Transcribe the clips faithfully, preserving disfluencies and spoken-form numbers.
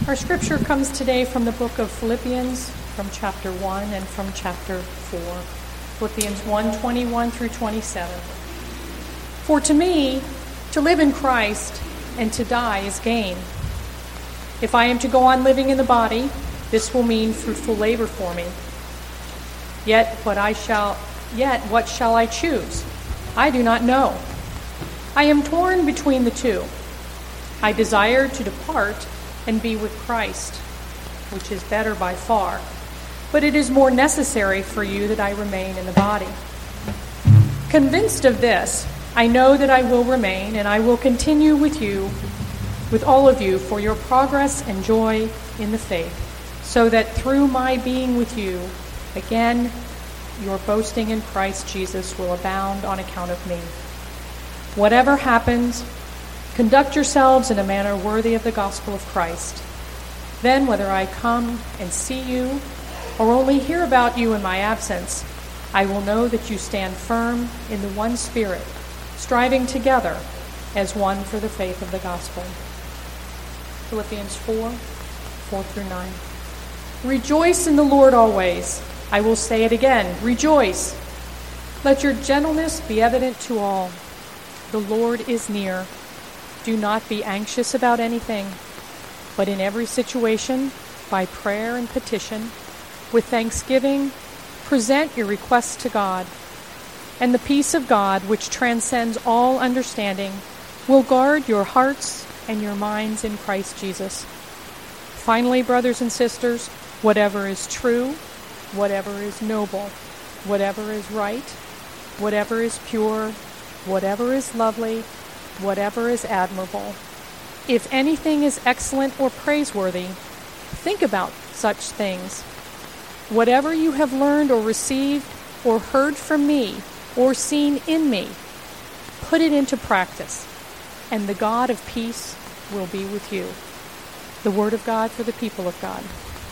Our scripture comes today from the book of Philippians, from chapter one and from chapter four. Philippians one, twenty-one through twenty-seven. For to me, to live in Christ and to die is gain. If I am to go on living in the body, this will mean fruitful labor for me. Yet what I shall, yet what shall I choose? I do not know. I am torn between the two. I desire to depart and be with Christ, which is better by far. But it is more necessary for you that I remain in the body. Convinced of this, I know that I will remain, and I will continue with you, with all of you, for your progress and joy in the faith, so that through my being with you, again, your boasting in Christ Jesus will abound on account of me. Whatever happens, conduct yourselves in a manner worthy of the gospel of Christ. Then, whether I come and see you or only hear about you in my absence, I will know that you stand firm in the one Spirit, striving together as one for the faith of the gospel. Philippians four, four through nine. Rejoice in the Lord always. I will say it again, rejoice. Let your gentleness be evident to all. The Lord is near. Do not be anxious about anything, but in every situation, by prayer and petition, with thanksgiving, present your requests to God. And the peace of God, which transcends all understanding, will guard your hearts and your minds in Christ Jesus. Finally, brothers and sisters, whatever is true, whatever is noble, whatever is right, whatever is pure, whatever is lovely, whatever is admirable, if anything is excellent or praiseworthy, think about such things. Whatever you have learned or received or heard from me or seen in me, put it into practice, and the God of peace will be with you. The word of God for the people of God.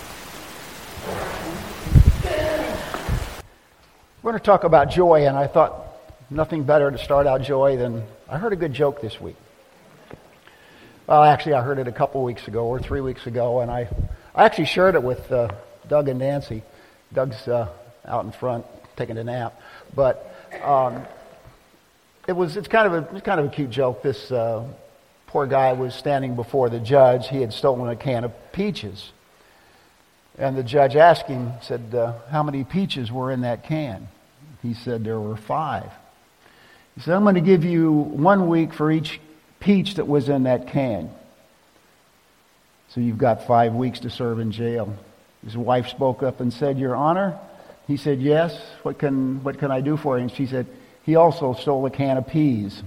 We're going to talk about joy, and I thought nothing better to start out joy than I heard a good joke this week. Well, actually, I heard it a couple weeks ago or three weeks ago, and I, I actually shared it with uh, Doug and Nancy. Doug's uh, out in front taking a nap, but um, it was it's kind of a it's kind of a cute joke. This uh, poor guy was standing before the judge. He had stolen a can of peaches, and the judge asked him, said, uh, "How many peaches were in that can?" He said, "There were five." He said, "I'm going to give you one week for each peach that was in that can. So you've got five weeks to serve in jail." His wife spoke up and said, "Your Honor." He said, "Yes, what can what can I do for you?" And she said, "He also stole a can of peas."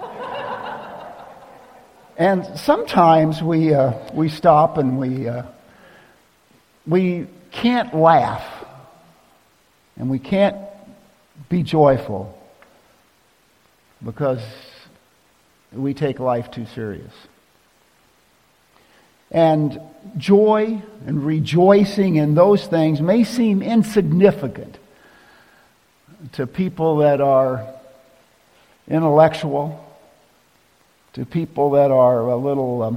And sometimes we uh, we stop and we uh, we can't laugh and we can't be joyful because we take life too serious. And joy and rejoicing in those things may seem insignificant to people that are intellectual, to people that are a little, um,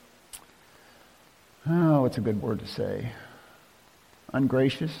oh, what's a good word to say? Ungracious.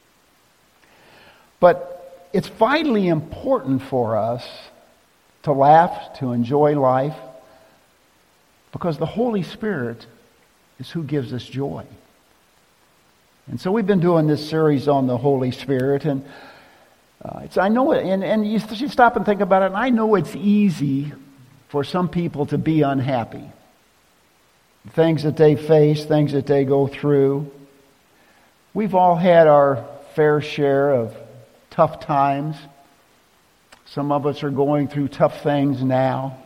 But it's vitally important for us to laugh, to enjoy life, because the Holy Spirit is who gives us joy. And so we've been doing this series on the Holy Spirit, and uh, it's I know it, and, and you, you stop and think about it, and I know it's easy for some people to be unhappy. Things that they face, things that they go through. We've all had our fair share of tough times. Some of us are going through tough things now.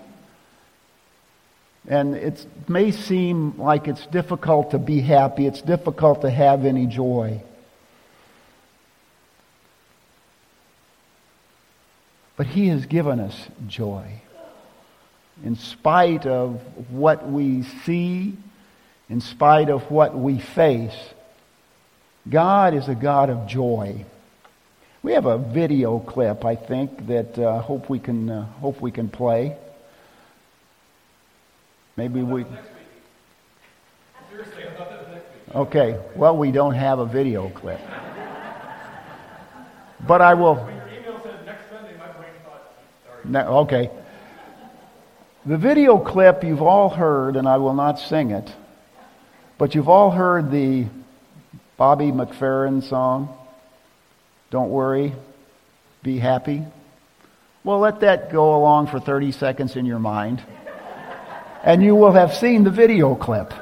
And it may seem like it's difficult to be happy. It's difficult to have any joy. But He has given us joy. In spite of what we see, in spite of what we face, God is a God of joy. We have a video clip, I think, that uh, hope we can uh, hope we can play. Maybe we. Seriously, I thought that Okay, well, we don't have a video clip. But I will... No, okay. The video clip you've all heard, and I will not sing it, but you've all heard the Bobby McFerrin song, Don't Worry, Be Happy. Well, let that go along for thirty seconds in your mind, and you will have seen the video clip.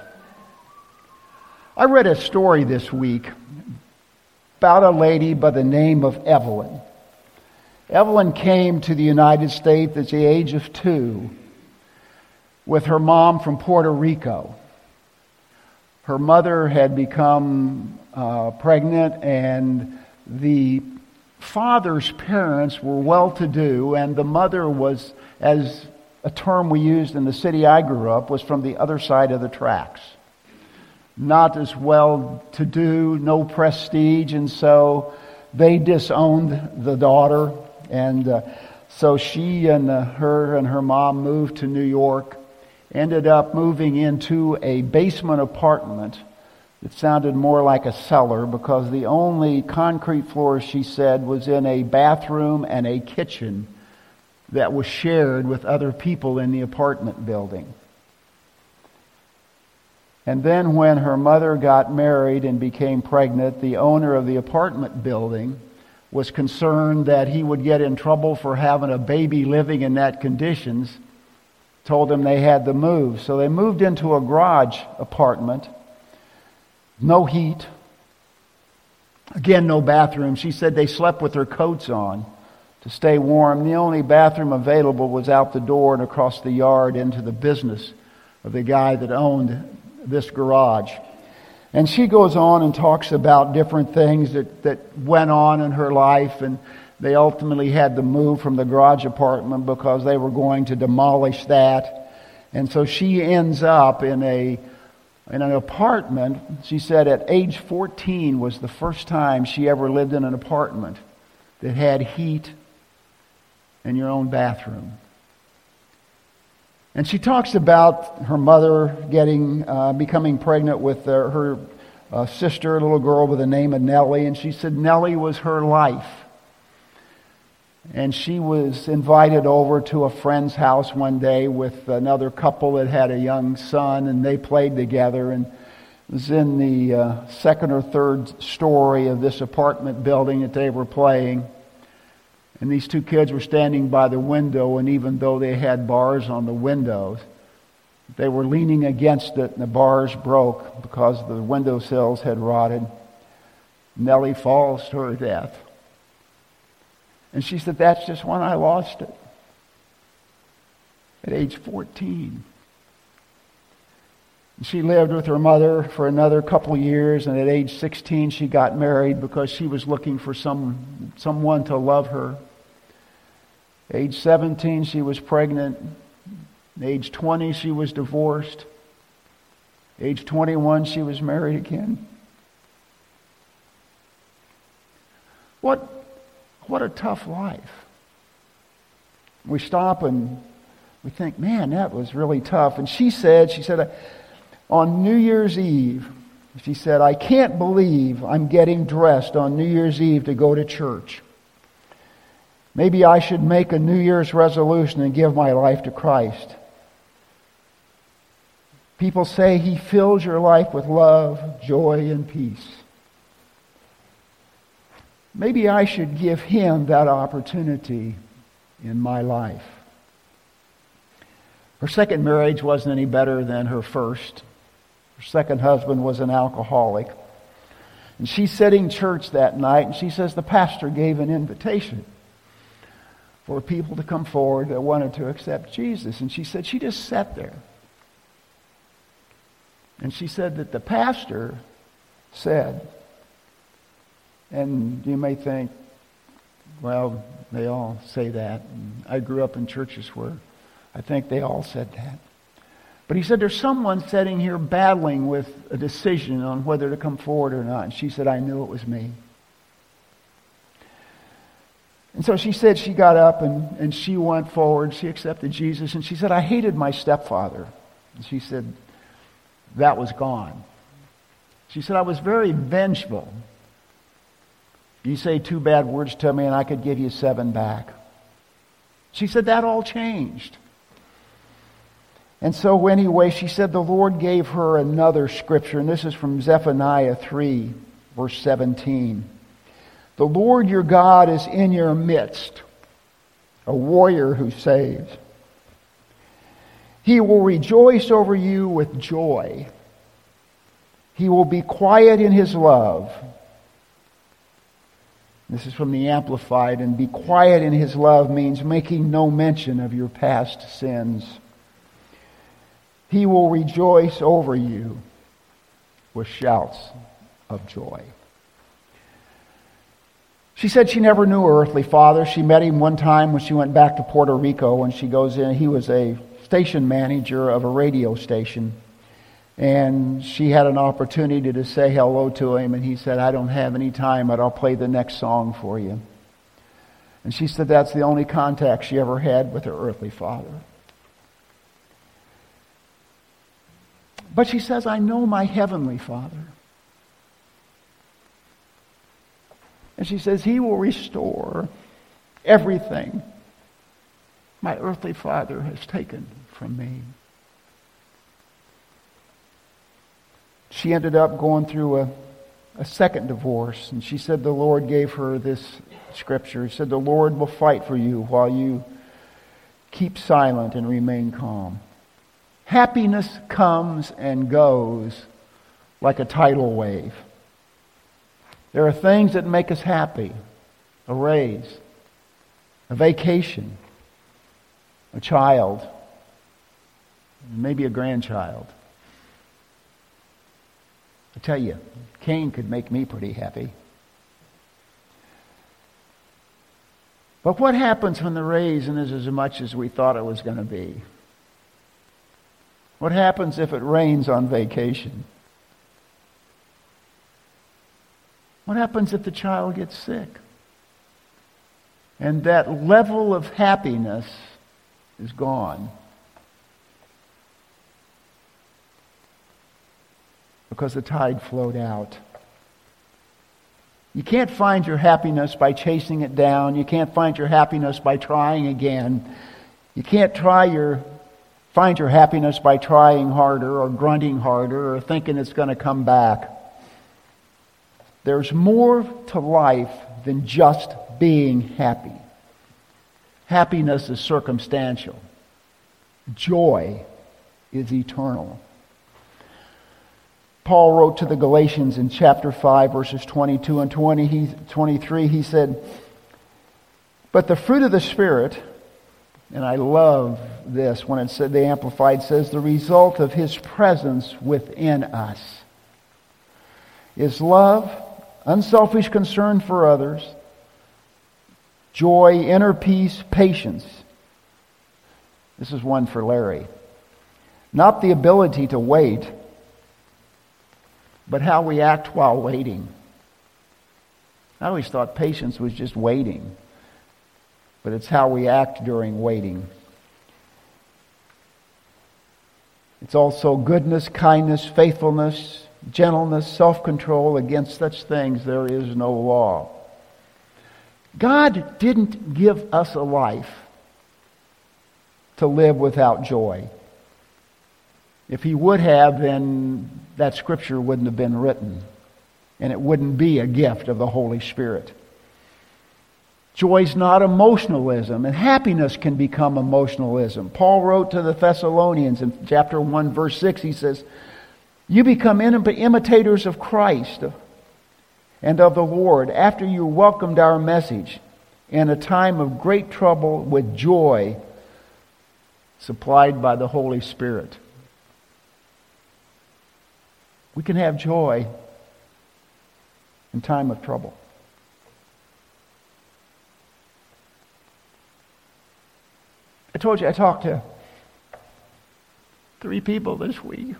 I read a story this week about a lady by the name of Evelyn. Evelyn came to the United States at the age of two with her mom from Puerto Rico. Her mother had become uh, pregnant, and the father's parents were well-to-do, and the mother was, as a term we used in the city I grew up, was from the other side of the tracks. Not as well-to-do, no prestige, and so they disowned the daughter. And uh, so she and uh, her and her mom moved to New York, ended up moving into a basement apartment that sounded more like a cellar because the only concrete floor, she said, was in a bathroom and a kitchen that was shared with other people in the apartment building. And then when her mother got married and became pregnant, the owner of the apartment building was concerned that he would get in trouble for having a baby living in that conditions, told them they had to move. So they moved into a garage apartment, no heat, again no bathroom. She said they slept with their coats on to stay warm. The only bathroom available was out the door and across the yard into the business of the guy that owned this garage. And she goes on and talks about different things that, that went on in her life, and they ultimately had to move from the garage apartment because they were going to demolish that. And so she ends up in a in an apartment. She said at age fourteen was the first time she ever lived in an apartment that had heat and your own bathroom. And she talks about her mother getting, uh, becoming pregnant with uh, her uh, sister, a little girl with the name of Nellie. And she said Nellie was her life. And she was invited over to a friend's house one day with another couple that had a young son, and they played together. And it was in the uh, second or third story of this apartment building that they were playing. And these two kids were standing by the window, and even though they had bars on the windows, they were leaning against it, and the bars broke because the windowsills had rotted. Nellie falls to her death. And she said, that's just when I lost it. At age fourteen. She lived with her mother for another couple years, and at age sixteen she got married because she was looking for some someone to love her. Age seventeen she was pregnant. Age twenty she was divorced. Age twenty-one she was married again. What what a tough life. We stop and we think, man, that was really tough. And she said, she said, on New Year's Eve, she said, I can't believe I'm getting dressed on New Year's Eve to go to church. Maybe I should make a New Year's resolution and give my life to Christ. People say He fills your life with love, joy, and peace. Maybe I should give Him that opportunity in my life. Her second marriage wasn't any better than her first. Her second husband was an alcoholic. And she's sitting church that night, and she says the pastor gave an invitation for people to come forward that wanted to accept Jesus. And she said she just sat there. And she said that the pastor said, and you may think, well, they all say that. And I grew up in churches where I think they all said that. But he said, there's someone sitting here battling with a decision on whether to come forward or not. And she said, I knew it was me. And so she said she got up and, and she went forward. She accepted Jesus. And she said, I hated my stepfather. And she said, that was gone. She said, I was very vengeful. You say two bad words to me and I could give you seven back. She said that all changed. And so anyway, she said the Lord gave her another scripture, and this is from Zephaniah three, verse seventeen. The Lord your God is in your midst, a warrior who saves. He will rejoice over you with joy. He will be quiet in his love. This is from the Amplified, and be quiet in his love means making no mention of your past sins. He will rejoice over you with shouts of joy. She said she never knew her earthly father. She met him one time when she went back to Puerto Rico. When she goes in, he was a station manager of a radio station. And she had an opportunity to say hello to him. And he said, I don't have any time, but I'll play the next song for you. And she said that's the only contact she ever had with her earthly father. But she says, I know my heavenly Father. And she says, he will restore everything my earthly father has taken from me. She ended up going through a, a second divorce, and she said the Lord gave her this scripture. He said, the Lord will fight for you while you keep silent and remain calm. Happiness comes and goes like a tidal wave. There are things that make us happy. A raise, a vacation, a child, maybe a grandchild. I tell you, Cain could make me pretty happy. But what happens when the raise isn't as much as we thought it was going to be? What happens if it rains on vacation? What happens if the child gets sick? And that level of happiness is gone. Because the tide flowed out. You can't find your happiness by chasing it down. You can't find your happiness by trying again. You can't try your find your happiness by trying harder or grunting harder or thinking it's going to come back. There's more to life than just being happy. Happiness is circumstantial. Joy is eternal. Paul wrote to the Galatians in chapter five, verses twenty-two and twenty, he, twenty-three, he said, but the fruit of the Spirit, and I love this when it said, the Amplified says, the result of his presence within us is love, unselfish concern for others, joy, inner peace, patience. This is one for Larry. Not the ability to wait, but how we act while waiting. I always thought patience was just waiting, but it's how we act during waiting. It's also goodness, kindness, faithfulness, gentleness, self-control. Against such things there is no law. God didn't give us a life to live without joy. If he would have, then that scripture wouldn't have been written, and it wouldn't be a gift of the Holy Spirit. Joy's not emotionalism, and happiness can become emotionalism. Paul wrote to the Thessalonians in chapter one, verse six, he says, you become imitators of Christ and of the Lord after you welcomed our message in a time of great trouble with joy supplied by the Holy Spirit. We can have joy in time of trouble. I told you I talked to three people this week.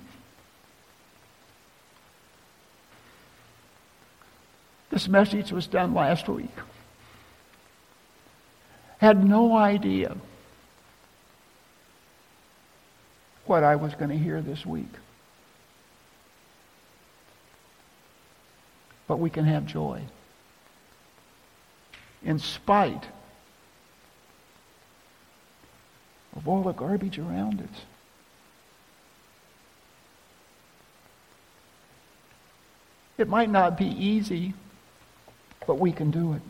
This message was done last week. Had no idea what I was going to hear this week. but we can have joy. In spite of all the garbage around us. It might not be easy, but we can do it.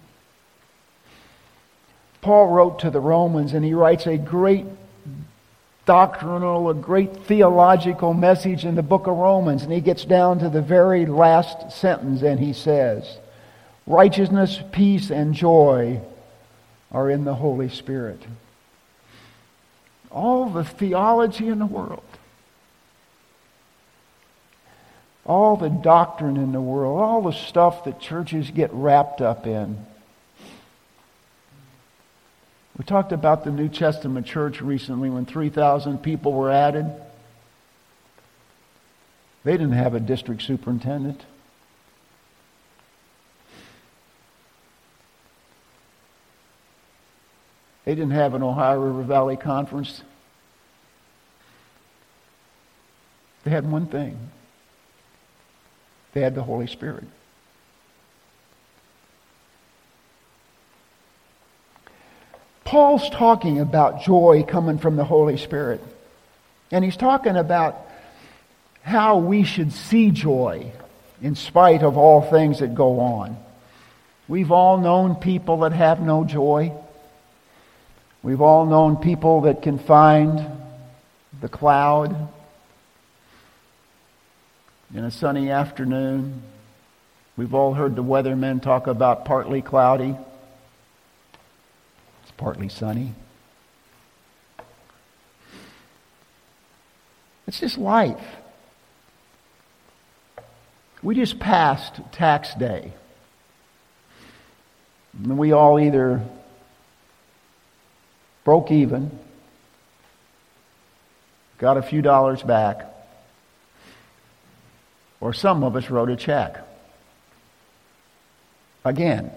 Paul wrote to the Romans, and he writes a great doctrinal, a great theological message in the book of Romans, and he gets down to the very last sentence, and he says, righteousness, peace, and joy are in the Holy Spirit. All the theology in the world, all the doctrine in the world, all the stuff that churches get wrapped up in. We talked about the New Testament church recently when three thousand people were added. They didn't have a district superintendent. They didn't have an Ohio River Valley Conference. They had one thing. They had the Holy Spirit. Paul's talking about joy coming from the Holy Spirit. And he's talking about how we should see joy in spite of all things that go on. We've all known people that have no joy. We've all known people that can find the cloud in a sunny afternoon. We've all heard the weathermen talk about partly cloudy. It's partly sunny. It's just life. We just passed tax day. And we all either broke even, got a few dollars back, or some of us wrote a check. Again.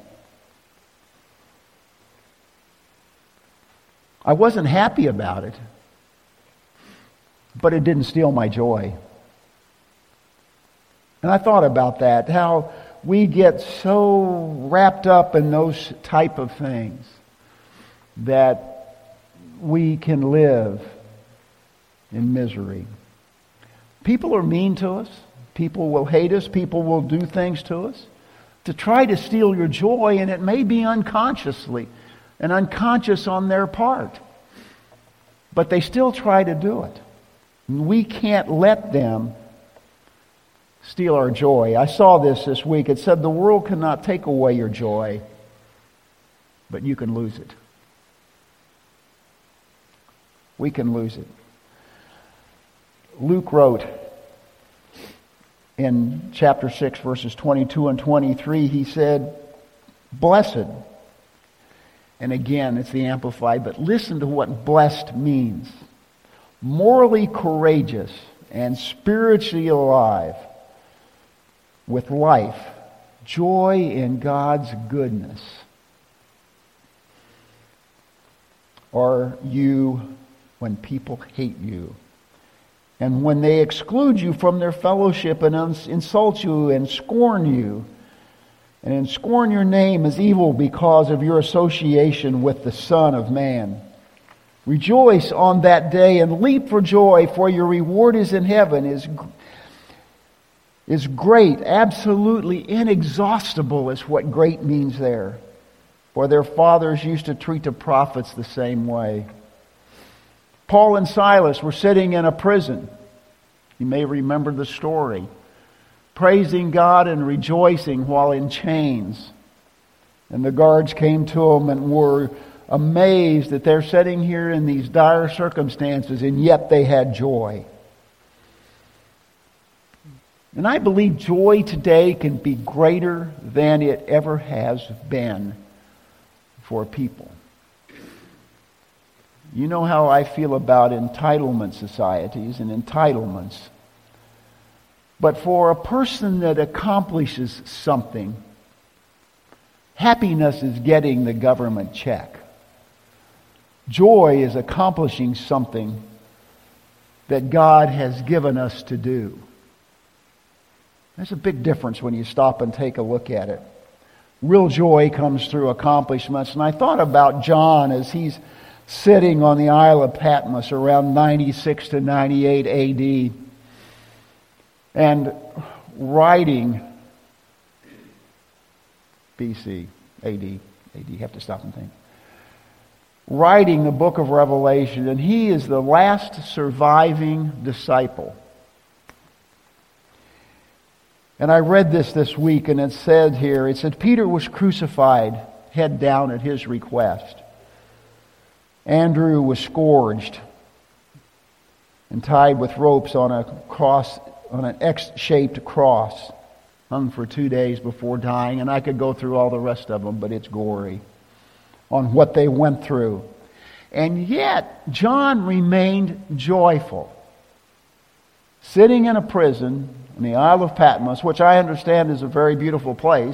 I wasn't happy about it, but it didn't steal my joy. And I thought about that, how we get so wrapped up in those type of things that we can live in misery. People are mean to us. People will hate us. People will do things to us to try to steal your joy, and it may be unconsciously and unconscious on their part. But they still try to do it. And we can't let them steal our joy. I saw this this week. It said the world cannot take away your joy, but you can lose it. We can lose it. Luke wrote in chapter six, verses twenty-two and twenty-three, he said, blessed. And again, it's the Amplified, but listen to what blessed means. Morally courageous and spiritually alive with life, joy in God's goodness. Are you when people hate you? And when they exclude you from their fellowship and insult you and scorn you, and scorn your name as evil because of your association with the Son of Man. Rejoice on that day and leap for joy, for your reward is in heaven, is, is great, absolutely inexhaustible is what great means there. For their fathers used to treat the prophets the same way. Paul and Silas were sitting in a prison. You may remember the story. Praising God and rejoicing while in chains. And the guards came to them and were amazed that they're sitting here in these dire circumstances, and yet they had joy. And I believe joy today can be greater than it ever has been for people. You know how I feel about entitlement societies and entitlements. But for a person that accomplishes something, happiness is getting the government check. Joy is accomplishing something that God has given us to do. There's a big difference when you stop and take a look at it. Real joy comes through accomplishments. And I thought about John as he's sitting on the Isle of Patmos around ninety-six to ninety-eight A D and writing B C, A D, A D, you have to stop and think. Writing the book of Revelation, and he is the last surviving disciple. And I read this this week, and it said here, it said, Peter was crucified, head down at his request. Andrew was scourged and tied with ropes on a cross, on an X-shaped cross, hung for two days before dying. And I could go through all the rest of them, but it's gory on what they went through. And yet, John remained joyful. Sitting in a prison in the Isle of Patmos, which I understand is a very beautiful place,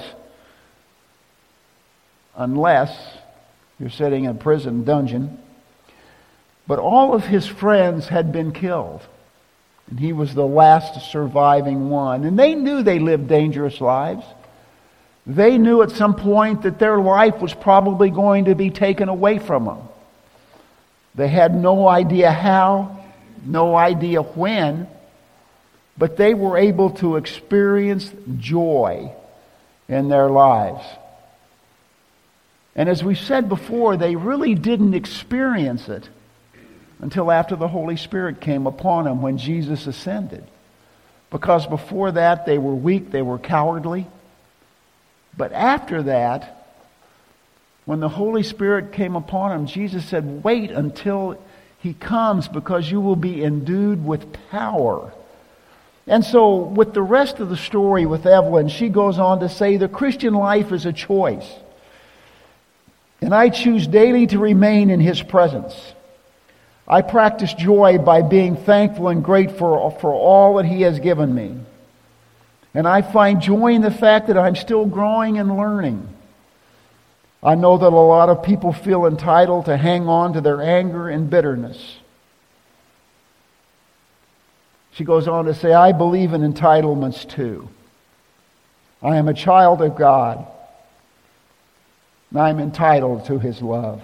unless you're sitting in a prison dungeon. But all of his friends had been killed. And he was the last surviving one. And they knew they lived dangerous lives. They knew at some point that their life was probably going to be taken away from them. They had no idea how, no idea when, but they were able to experience joy in their lives. And as we said before, they really didn't experience it until after the Holy Spirit came upon them when Jesus ascended. Because before that, they were weak, they were cowardly. But after that, when the Holy Spirit came upon them, Jesus said, wait until He comes because you will be endued with power. And so with the rest of the story with Evelyn, she goes on to say, the Christian life is a choice. And I choose daily to remain in His presence. I practice joy by being thankful and grateful for all that He has given me. And I find joy in the fact that I'm still growing and learning. I know that a lot of people feel entitled to hang on to their anger and bitterness. She goes on to say, I believe in entitlements too. I am a child of God. And I'm entitled to His love,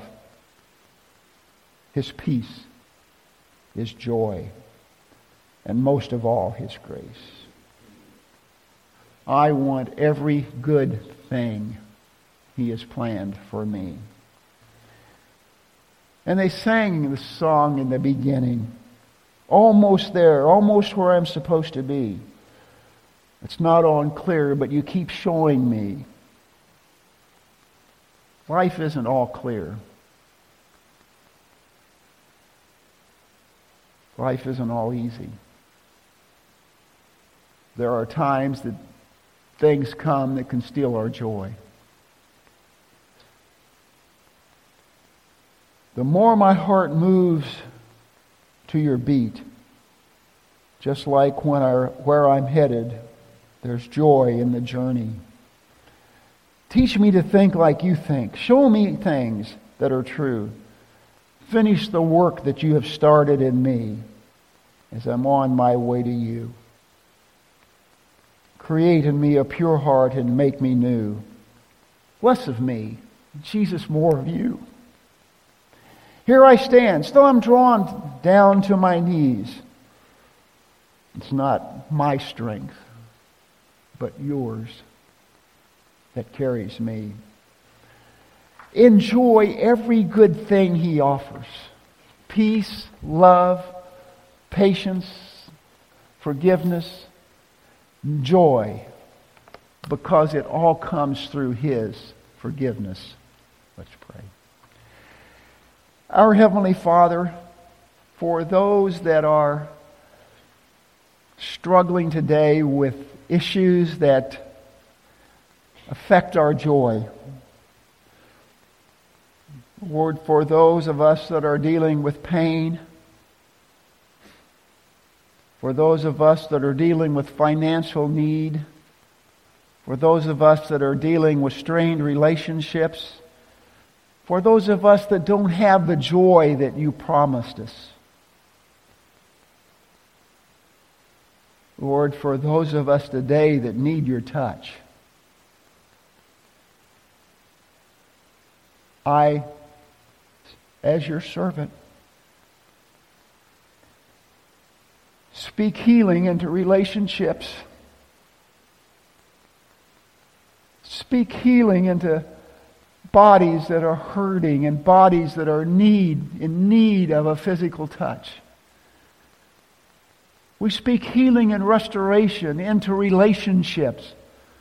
His peace, His joy, and most of all, His grace. I want every good thing He has planned for me. And they sang the song in the beginning, almost there, almost where I'm supposed to be. It's not all clear, but you keep showing me. Life isn't all clear. Life isn't all easy. There are times that things come that can steal our joy. The more my heart moves to your beat, just like when I, where I'm headed, there's joy in the journey. Teach me to think like you think. Show me things that are true. Finish the work that you have started in me as I'm on my way to you. Create in me a pure heart and make me new. Less of me, Jesus, more of you. Here I stand. Still I'm drawn down to my knees. It's not my strength, but yours that carries me. Enjoy every good thing He offers. Peace, love, patience, forgiveness, joy, because it all comes through His forgiveness. Let's pray. Our Heavenly Father, for those that are struggling today with issues that affect our joy, Lord, for those of us that are dealing with pain, for those of us that are dealing with financial need, for those of us that are dealing with strained relationships, for those of us that don't have the joy that you promised us. Lord, for those of us today that need your touch, I, as your servant, speak healing into relationships. Speak healing into bodies that are hurting and bodies that are need, in need of a physical touch. We speak healing and restoration into relationships.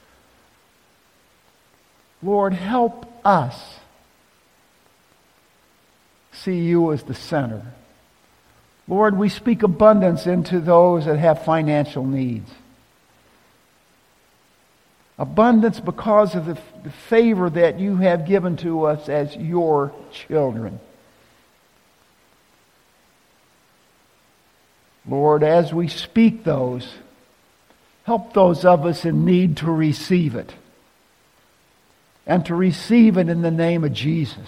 Lord, help us see you as the center. Lord, we speak abundance into those that have financial needs. Abundance because of the, the favor that you have given to us as your children. Lord, as we speak those, help those of us in need to receive it. And to receive it in the name of Jesus.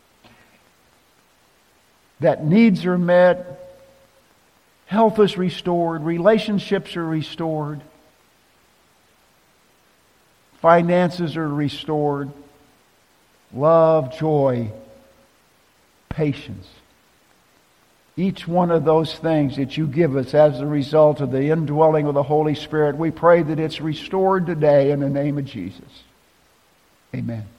That needs are met, health is restored, relationships are restored, finances are restored, love, joy, patience. Each one of those things that you give us as a result of the indwelling of the Holy Spirit, we pray that it's restored today in the name of Jesus. Amen.